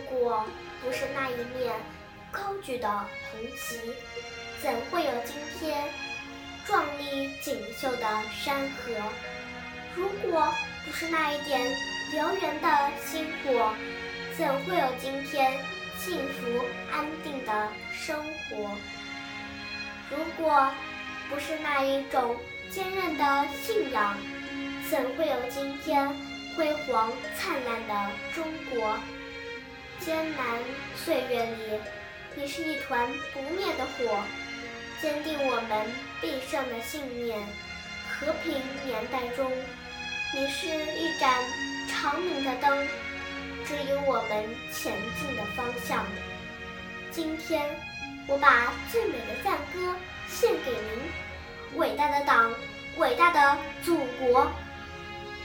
果不是那一面高举的红旗，怎会有今天壮丽锦绣的山河？如果不是那一点燎原的星火，怎会有今天幸福安定的生活？如果不是那一种坚韧的信仰，怎会有今天辉煌灿烂的中国？艰难岁月里，你是一团不灭的火，坚定我们必胜的信念；和平年代中，你是一盏长明的灯，指引我们前进的方向。今天，我把最美的赞歌献给您，伟大的党，伟大的祖国。